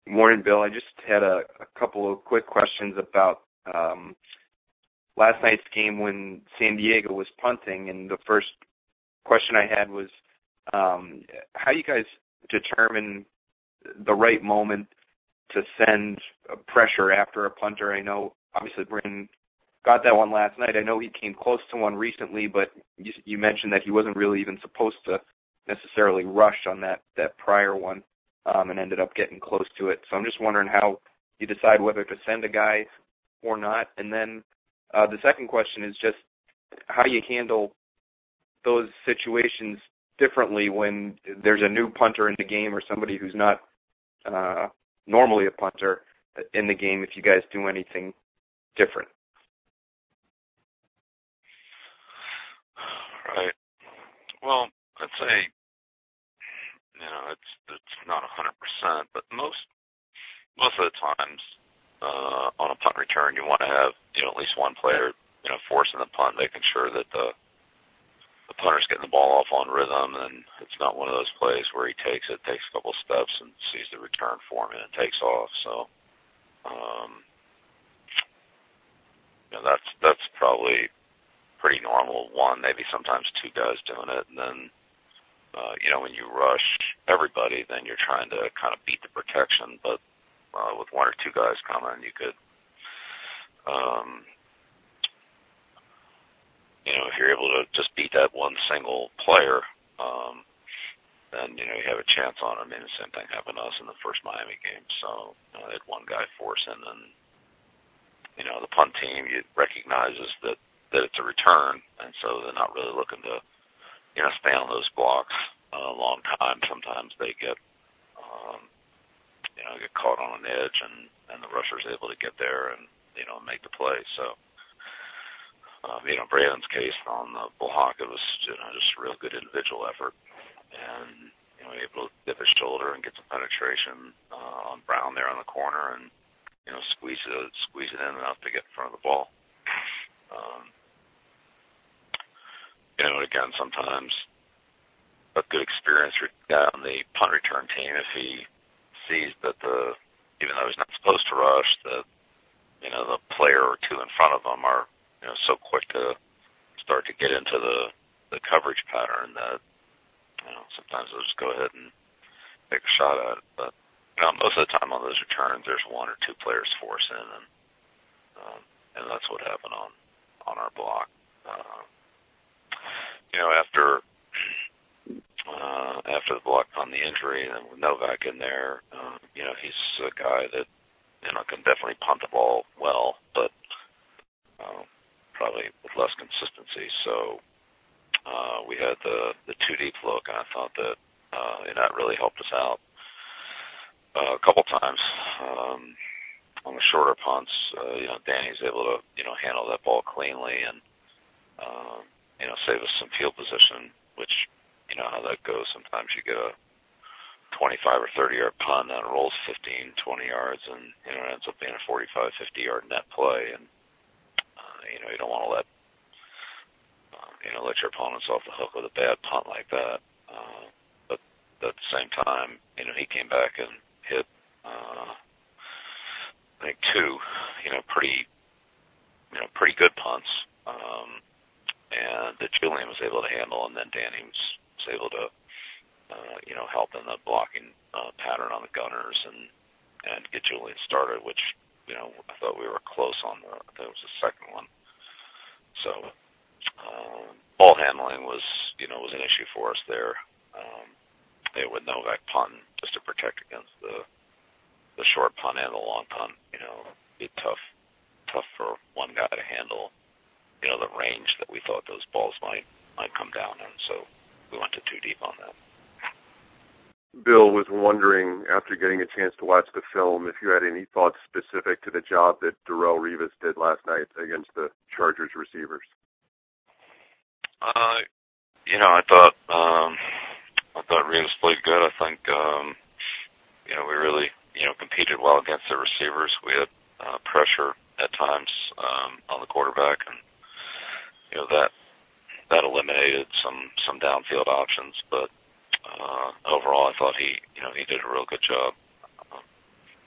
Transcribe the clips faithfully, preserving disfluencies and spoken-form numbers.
Morning, Bill. I just had a, a couple of quick questions about um, last night's game when San Diego was punting, and the first question I had was um, how you guys determine the right moment to send pressure after a punter. I know, obviously, Britton got that one last night. I know he came close to one recently, but you, you mentioned that he wasn't really even supposed to necessarily rush on that, that prior one um, and ended up getting close to it. So I'm just wondering how you decide whether to send a guy or not. And then uh, the second question is just how you handle those situations differently when there's a new punter in the game or somebody who's not uh, normally a punter in the game, if you guys do anything different. Right. Well, I'd say, you know, it's it's not one hundred percent, but most most of the times uh, on a punt return, you want to have, you know, at least one player, you know, forcing the punt, making sure that the the punter's getting the ball off on rhythm, and it's not one of those plays where he takes it, takes a couple steps, and sees the return form and takes off. So, um, you know, that's that's probably pretty normal. One, maybe sometimes two guys doing it, and then, uh, you know, when you rush everybody, then you're trying to kind of beat the protection. But uh, with one or two guys coming, you could, um, you know, if you're able to just beat that one single player, um, then, you know, you have a chance on them. I mean, the same thing happened to us in the first Miami game. So, you know, they had one guy forcing, and, you know, the punt team you recognizes that, that it's a return, and so they're not really looking to, you know, stay on those blocks a long time. Sometimes they get, um, you know, get caught on an edge, and, and the rusher's able to get there and, you know, make the play. So, Uh, you know, Braylon's case on the bull hawk, it was, you know, just a real good individual effort. And, you know, able to dip his shoulder and get some penetration uh, on Brown there on the corner and, you know, squeeze it, squeeze it in enough to get in front of the ball. Um, you know, again, sometimes a good experience guy on the punt return team, if he sees that the, even though he's not supposed to rush, that, you know, the player or two in front of him are, you know, so quick to start to get into the, the coverage pattern that, you know, sometimes they'll just go ahead and take a shot at it. But, you know, most of the time on those returns, there's one or two players force in, and um, and that's what happened on, on our block. Uh, you know, after uh, after the block on the injury, and with Novak in there, uh, you know, he's a guy that, you know, can definitely punt the ball well, but uh, probably with less consistency. So uh, we had the, the two deep look, and I thought that uh, and that really helped us out uh, a couple times. Um, on the shorter punts, uh, you know, Danny's able to, you know, handle that ball cleanly and, uh, you know, save us some field position, which, you know, how that goes. Sometimes you get a twenty-five or thirty-yard punt that rolls fifteen, twenty yards, and, you know, it ends up being a forty-five, fifty-yard net play, and you know, you don't want to let, uh, you know, let your opponents off the hook with a bad punt like that. Uh, but at the same time, you know, he came back and hit, uh, I think two, you know, pretty, you know, pretty good punts, um, and that Julian was able to handle, and then Danny was, was able to, uh, you know, help in the blocking uh, pattern on the gunners and and get Julian started, which, you know, I thought we were close on the, I think it was the second one. So, um, ball handling was, you know, was an issue for us there. Um, they with Novak punting just to protect against the the short punt and the long punt. You know, it'd be tough, tough for one guy to handle, you know, the range that we thought those balls might might come down in. So we went to two deep on that. Bill was wondering, after getting a chance to watch the film, if you had any thoughts specific to the job that Darrelle Revis did last night against the Chargers receivers. Uh, you know, I thought um, I thought Revis played good. I think um, you know we really you know competed well against the receivers. We had uh, pressure at times um, on the quarterback, and you know that that eliminated some some downfield options, but. Uh, overall, I thought he, you know, he did a real good job. Uh,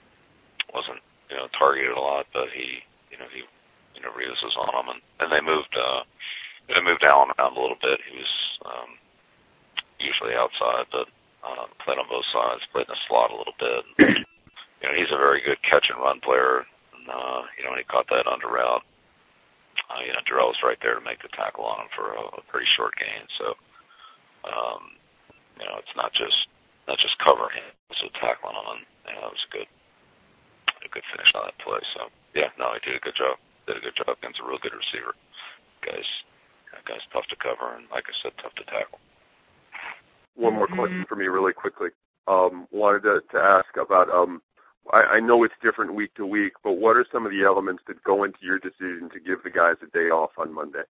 you know, targeted a lot, but he, you know, he, you know, Rivas was on him, and, and they moved, uh, they moved Allen around a little bit. He was um, usually outside, but uh, played on both sides, played in the slot a little bit. And, you know, he's a very good catch and run player, and uh, you know, when he caught that under route, uh, you know, Darrell was right there to make the tackle on him for a, a pretty short gain. So, um, you know, it's not just not just covering him, it's a tackling on him. You know, that was a good, a good finish on that play. So, yeah, no, he did a good job. Did a good job against a real good receiver. Guys, that guy's tough to cover, and like I said, tough to tackle. One more question for me really quickly. Um, wanted to, to ask about, um, I, I know it's different week to week, but what are some of the elements that go into your decision to give the guys a day off on Monday?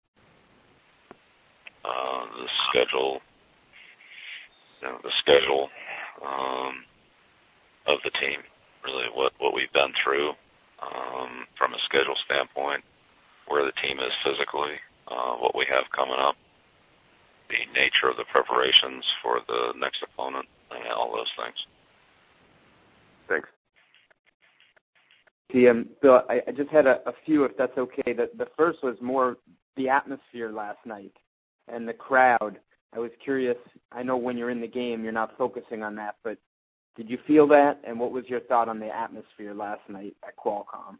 Uh, the schedule, you know, the schedule um, of the team, really what, what we've been through um, from a schedule standpoint, where the team is physically, uh, what we have coming up, the nature of the preparations for the next opponent, and all those things. Thanks. The, um, Bill, I, I just had a, a few, if that's okay. The, the first was more the atmosphere last night and the crowd. I was curious. I know when you're in the game, you're not focusing on that, but did you feel that? And what was your thought on the atmosphere last night at Qualcomm?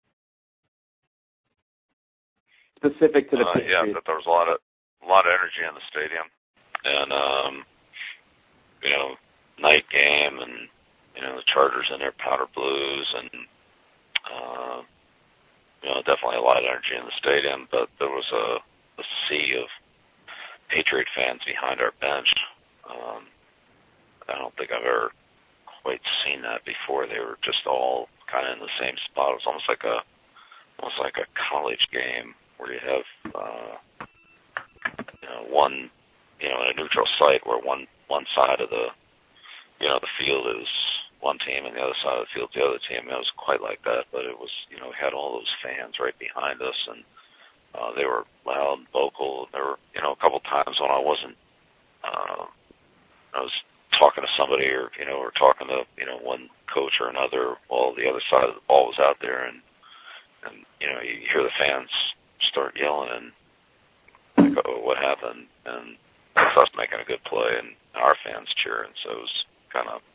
Specific to the uh, Patriots. Yeah, but there was a lot of a lot of energy in the stadium, and um, you know, night game, and you know, the Chargers in their powder blues, and uh, you know, definitely a lot of energy in the stadium. But there was a, a sea of Patriot fans behind our bench. Um, I don't think I've ever quite seen that before. They were just all kind of in the same spot. It was almost like a almost like a college game where you have uh, you know, one, you know, in a neutral site where one one side of the, you know, the field is one team and the other side of the field is the other team. It was quite like that, but it was, you know, we had all those fans right behind us, and uh, they were loud and vocal. There were, you know, a couple times when I wasn't, uh, I was talking to somebody, or you know, or talking to, you know, one coach or another while the other side of the ball was out there, and and you know, you hear the fans start yelling, and like, oh, what happened? And it's us making a good play, and our fans cheering. So it was kind of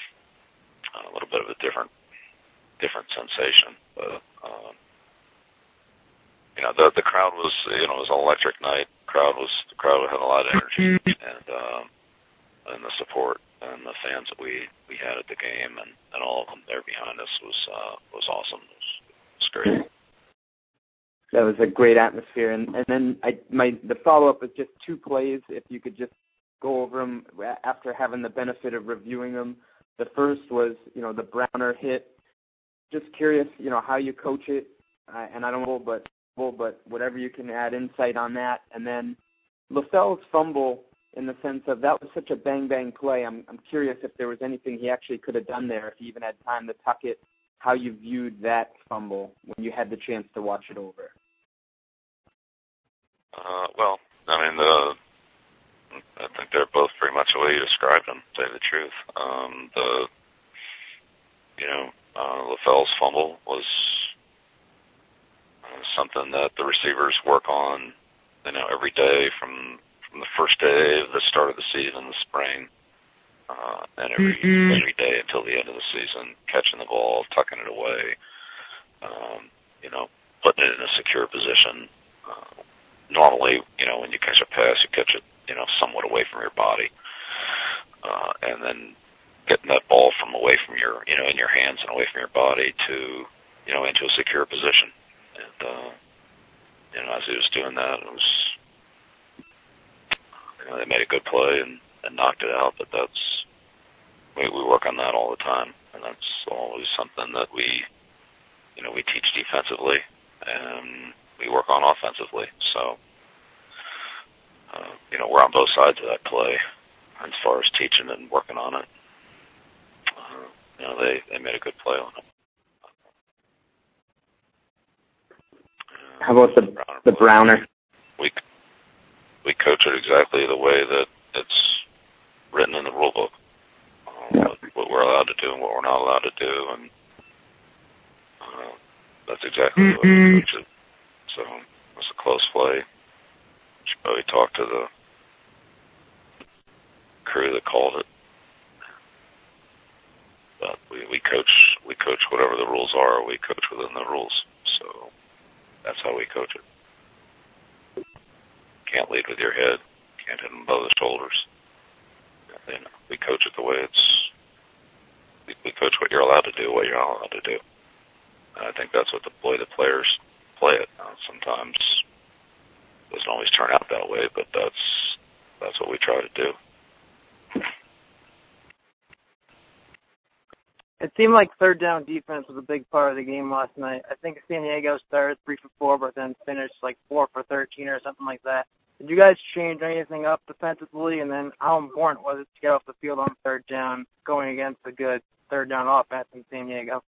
a little bit of a different, different sensation. But um, you know, the the crowd was, you know, it was an electric night. Crowd was the crowd had a lot of energy, and um, and the support and the fans that we we had at the game, and, and all of them there behind us was uh, was awesome. It was, it was great. That was a great atmosphere. And, and then I, my the follow-up is just two plays, if you could just go over them after having the benefit of reviewing them. The first was, you know, the Browner hit. Just curious, you know, how you coach it, uh, and I don't know, but but whatever you can add insight on that. And then LaFell's fumble, in the sense of that was such a bang-bang play. I'm I'm curious if there was anything he actually could have done there, if he even had time to tuck it, how you viewed that fumble when you had the chance to watch it over. Uh, well, I mean, the, I think they're both pretty much the way you described them, to tell you the truth. Um, the, you know, uh, LaFell's fumble was uh, something that the receivers work on, you know, every day from, from the first day of the start of the season, the spring, uh, and every, mm-hmm. every day until the end of the season, catching the ball, tucking it away, um, you know, putting it in a secure position. Uh, Normally, you know, when you catch a pass, you catch it, you know, somewhat away from your body, uh, and then getting that ball from away from your, you know, in your hands and away from your body to, you know, into a secure position. And, uh, you know, as he was doing that, it was, you know, they made a good play and, and knocked it out, but that's, we, we work on that all the time, and that's always something that we, you know, we teach defensively, and we work on offensively. So, uh, you know, we're on both sides of that play as far as teaching and working on it. Uh, you know, they, they made a good play on it. Uh, How about the Browner the Browner? We, we coach it exactly the way that it's written in the rule book. Uh, what, what we're allowed to do and what we're not allowed to do. And that's exactly the way we coach it. So it was a close play. Should probably talk to the crew that called it. But we, we coach we coach whatever the rules are. We coach within the rules. So that's how we coach it. Can't lead with your head. Can't hit them above the shoulders. You know, we coach it the way it's. We, we coach what you're allowed to do, what you're not allowed to do. And I think that's what the way the players play it. Uh, sometimes it doesn't always turn out that way, but that's that's what we try to do. It seemed like third down defense was a big part of the game last night. I think San Diego started three for four, but then finished like four for thirteen or something like that. Did you guys change anything up defensively? And then how important was it to get off the field on third down going against a good third down offense in San Diego?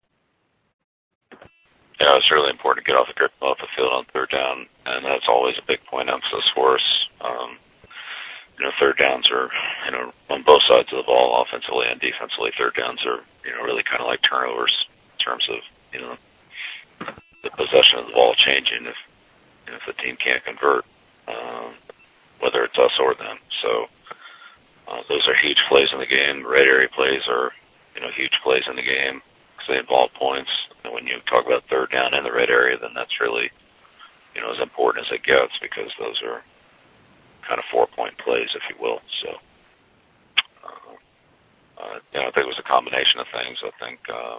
Yeah, it's really important to get off the off the field on third down, and that's always a big point of emphasis for us. Um, you know, third downs are, you know, on both sides of the ball, offensively and defensively. Third downs are, you know, really kind of like turnovers in terms of, you know, the possession of the ball changing if you know, if the team can't convert, um, whether it's us or them. So uh, those are huge plays in the game. Red area plays are, you know, huge plays in the game because they involve points. And when you talk about third down in the red area, then that's really, you know, as important as it gets because those are kind of four-point plays, if you will. So, uh, uh, you know, I think it was a combination of things. I think um,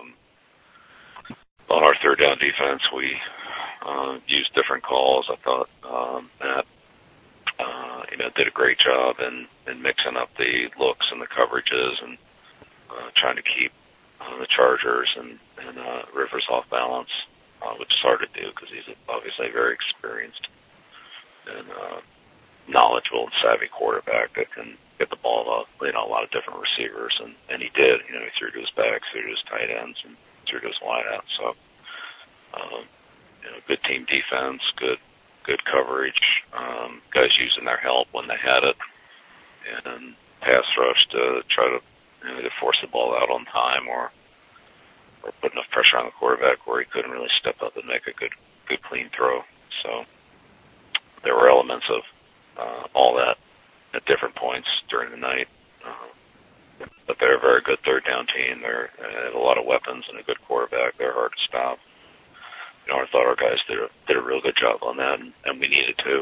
on our third down defense, we uh, used different calls. I thought um, Matt, uh, you know, did a great job in, in mixing up the looks and the coverages and uh, trying to keep uh, the Chargers and, and uh, Rivers off balance, uh, which is hard to do because he's obviously very experienced and uh, knowledgeable and savvy quarterback that can get the ball to, you know, a lot of different receivers, and, and he did. You know, he threw to his backs, threw to his tight ends, and threw to his wideouts. So, um, you know, good team defense, good good coverage, um, guys using their help when they had it, and pass rush to try to, you know, either force the ball out on time or or put enough pressure on the quarterback where he couldn't really step up and make a good good clean throw. So there were elements of Uh, all that at different points during the night. Uh, but they're a very good third down team. They're, they have a lot of weapons and a good quarterback. They're hard to stop. You know, I thought our guys did a, did a real good job on that, and, and we needed to.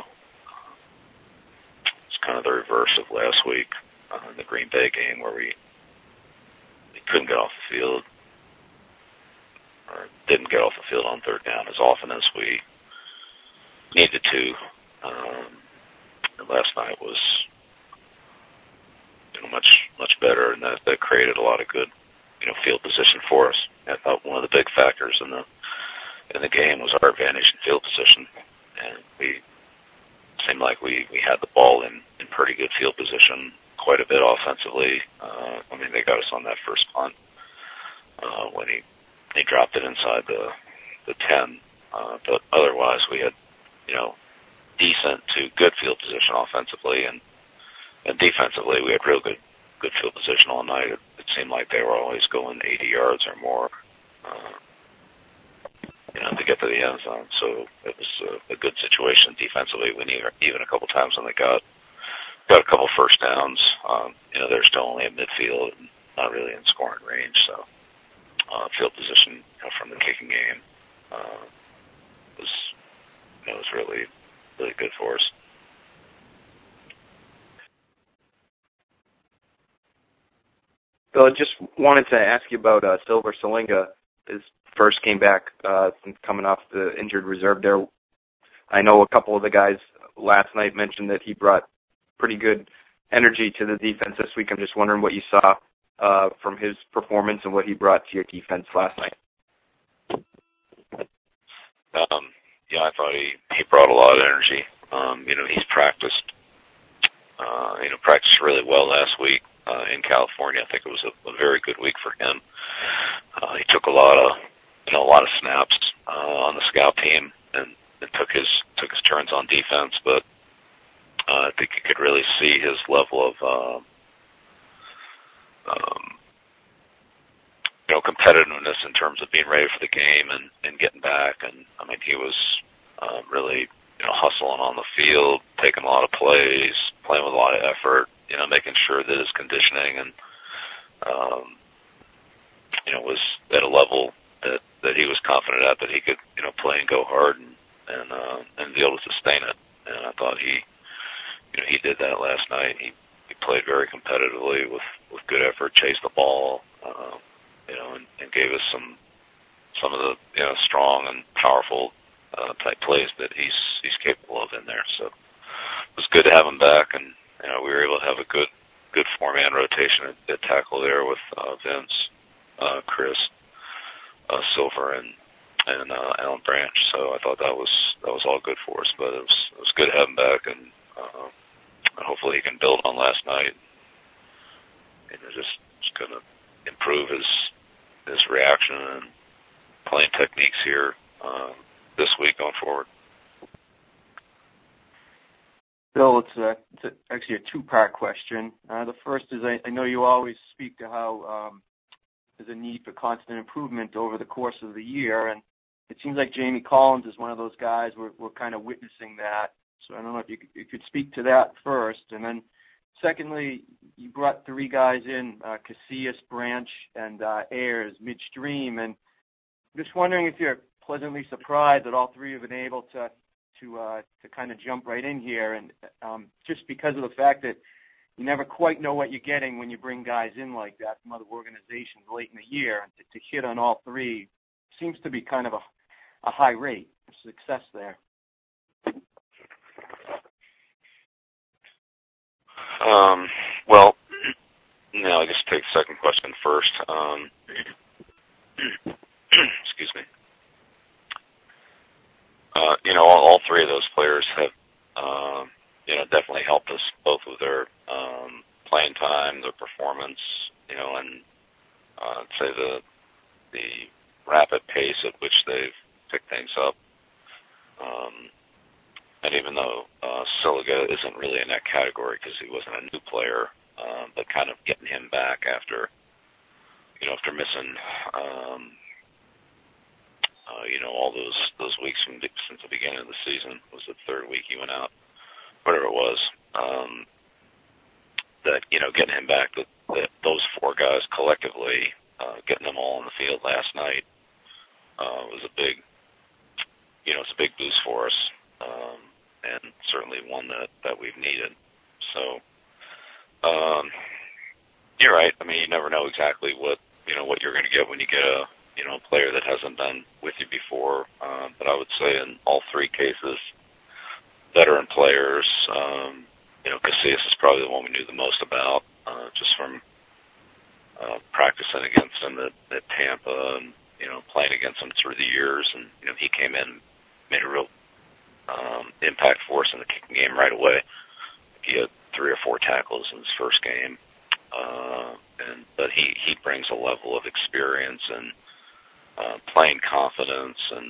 It's kind of the reverse of last week uh, in the Green Bay game where we, we couldn't get off the field or didn't get off the field on third down as often as we needed to. Um, Last night was, you know, much much better, and that, that created a lot of good, you know, field position for us. I thought one of the big factors in the in the game was our advantage in field position, and we seemed like we, we had the ball in, in pretty good field position, quite a bit offensively. Uh, I mean, they got us on that first punt uh, when he he dropped it inside the the ten, uh, but otherwise we had, you know, decent to good field position offensively, and and defensively we had real good good field position all night. It, it seemed like they were always going eighty yards or more, uh, you know, to get to the end zone. So it was a, a good situation defensively. We need even a couple times when they got got a couple first downs. Um, you know, they're still only in midfield and not really in scoring range. So uh, field position, you know, from the kicking game uh, was you know was really. really good for us. Bill, I just wanted to ask you about uh, Silver Salinga. His first came back uh, coming off the injured reserve there. I know a couple of the guys last night mentioned that he brought pretty good energy to the defense this week. I'm just wondering what you saw uh, from his performance and what he brought to your defense last night. Um, Yeah, I thought he, he brought a lot of energy. Um, you know, he's practiced, uh, you know, practiced really well last week uh, in California. I think it was a, a very good week for him. Uh, he took a lot of, you know, a lot of snaps uh, on the scout team and, and took his took his turns on defense. But uh, I think you could really see his level of uh, um, you know, competitiveness in terms of being ready for the game and, and getting back. And, I mean, he was uh, really, you know, hustling on the field, taking a lot of plays, playing with a lot of effort, you know, making sure that his conditioning and, um, you know, was at a level that, that he was confident at, that he could, you know, play and go hard and, and, uh, and be able to sustain it. And I thought he, you know, he did that last night. He, he played very competitively with, with good effort, chased the ball, uh, you know, and, and gave us some, some of the, you know, strong and powerful uh, type plays that he's he's capable of in there. So it was good to have him back, and you know we were able to have a good good four man rotation at, at tackle there with uh, Vince, uh, Chris, uh, Silver, and and uh, Alan Branch. So I thought that was that was all good for us. But it was it was good to have him back, and uh, hopefully he can build on last night. And just just going to improve his his reaction and playing techniques here uh, this week going forward. Bill, it's, a, it's a, actually a two-part question. Uh, the first is I, I know you always speak to how um, there's a need for constant improvement over the course of the year, and it seems like Jamie Collins is one of those guys. We're, we're kind of witnessing that. So I don't know if you could, you could speak to that first. And then secondly, you brought three guys in, uh, Casillas, Branch, and uh, Ayers midstream, and I'm just wondering if you're pleasantly surprised that all three have been able to to uh, to kind of jump right in here, and um, just because of the fact that you never quite know what you're getting when you bring guys in like that from other organizations late in the year, and to, to hit on all three seems to be kind of a, a high rate of success there. Um, well, no, I guess take the second question first. Um, excuse me. Uh, you know, all, all three of those players have, um, you know, definitely helped us both with their um, playing time, their performance, you know, and uh, I'd say the the rapid pace at which they've picked things up. Um, and even though uh, Siliga isn't really in that category because he wasn't a new player, uh, but kind of getting him back after, you know, after missing. Um, Uh, you know, all those those weeks from the, since the beginning of the season. Was the third week he went out, whatever it was. Um, that you know, getting him back, that, that those four guys collectively, uh, getting them all on the field last night uh, was a big, you know, it's a big boost for us, um, and certainly one that that we've needed. So, um, you're right. I mean, you never know exactly what you know what you're going to get when you get a you know, a player that hasn't been with you before. Um, but I would say in all three cases, veteran players, um, you know, Casillas is probably the one we knew the most about, uh, just from uh, practicing against him at, at Tampa and, you know, playing against him through the years. And, you know, he came in, made a real um, impact for us in the kicking game right away. He had three or four tackles in his first game. Uh, and but he, he brings a level of experience and Uh, playing confidence and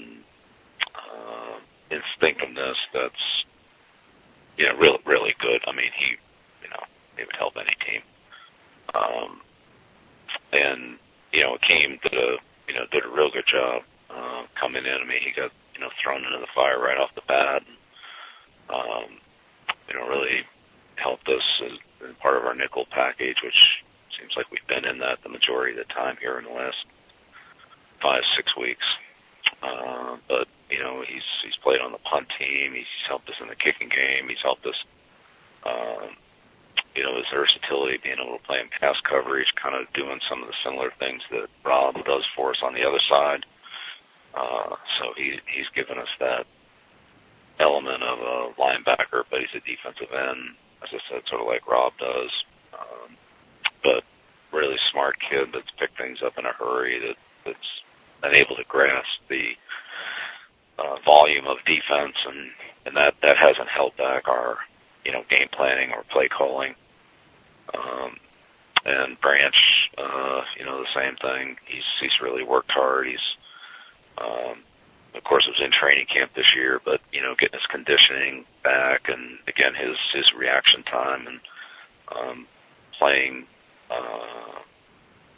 uh, instinctiveness that's, you know, really, really good. I mean, he, you know, he would help any team. Um, and, you know, Akeem did a, you know, did a real good job uh, coming in. I mean, he got, you know, thrown into the fire right off the bat. And, um, you know, really helped us as, as part of our nickel package, which seems like we've been in that the majority of the time here in the last five, six weeks. Uh, but, you know, he's he's played on the punt team. He's helped us in the kicking game. He's helped us, um, you know, his versatility, being able to play in pass coverage, kind of doing some of the similar things that Rob does for us on the other side. Uh, so he he's given us that element of a linebacker, but he's a defensive end, as I said, sort of like Rob does. Um, but really smart kid that's picked things up in a hurry, that that's been able to grasp the uh, volume of defense, and, and that, that hasn't held back our, you know, game planning or play calling. Um, and Branch, uh, you know, the same thing. He's he's really worked hard. He's, um, of course, it was in training camp this year, but you know, getting his conditioning back, and again, his his reaction time, and um, playing. Uh,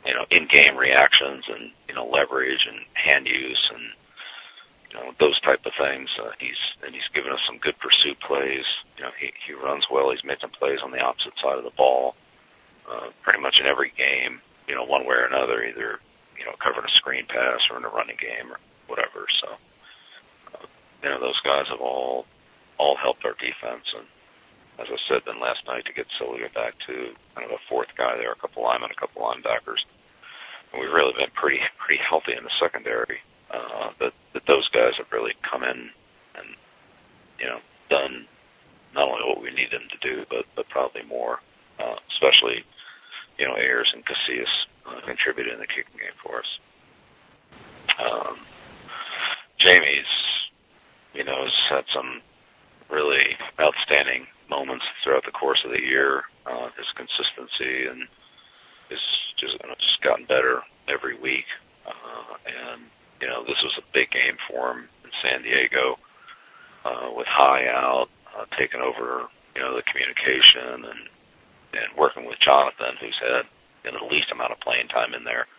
you know, in-game reactions and, you know, leverage and hand use and, you know, those type of things. Uh, he's and he's given us some good pursuit plays. You know, he he runs well. He's made some plays on the opposite side of the ball, uh, pretty much in every game. You know, one way or another, either you know covering a screen pass or in a running game or whatever. So, uh, you know, those guys have all all helped our defense. And as I said, then last night to get Siliga back to kind of a fourth guy there, a couple linemen, a couple linebackers, and we've really been pretty pretty healthy in the secondary. Uh, that, that those guys have really come in and, you know, done not only what we need them to do, but, but probably more, uh, especially, you know, Ayers and Casillas uh, contributed in the kicking game for us. Um, Jamie's, you know, has had some really outstanding moments throughout the course of the year. Uh, his consistency and has just, you know, just gotten better every week. Uh, and, You know, this was a big game for him in San Diego uh, with High out, uh, taking over, you know, the communication and and working with Jonathan, who's had you know, the least amount of playing time in there.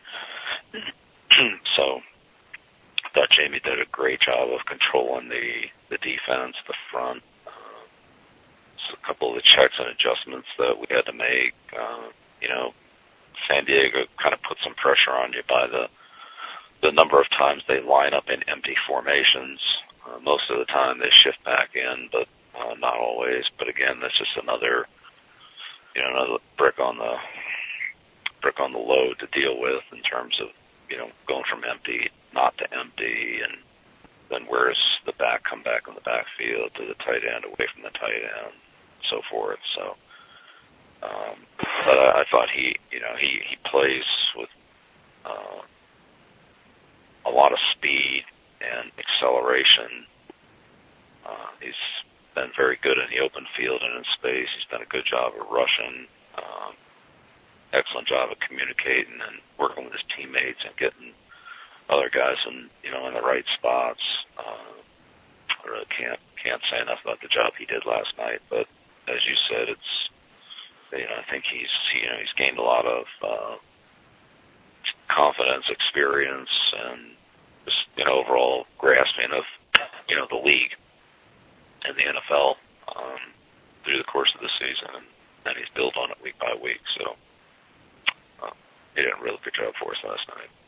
So I thought Jamie did a great job of controlling the, the defense, the front. Uh, so a couple of the checks and adjustments that we had to make. Uh, you know, San Diego kind of put some pressure on you by the the number of times they line up in empty formations. Uh, most of the time they shift back in, but uh, not always. But again, that's just another, you know, another brick on the brick on the load to deal with in terms of, you know, going from empty not to empty, and then where's the back come back on the backfield to the tight end, away from the tight end, and so forth. So, um, but I, I thought he, you know, he he plays with. Uh, a lot of speed and acceleration. Uh, he's been very good in the open field and in space. He's done a good job of rushing, um, excellent job of communicating and working with his teammates and getting other guys in, you know, in the right spots. Uh, I really can't can't say enough about the job he did last night. But as you said, it's, you know, I think he's you know he's gained a lot of uh, confidence, experience, and just, you know, overall grasping of, you know, the league and the N F L um, through the course of the season, and, and he's built on it week by week. So uh, he did a really good job for us last night.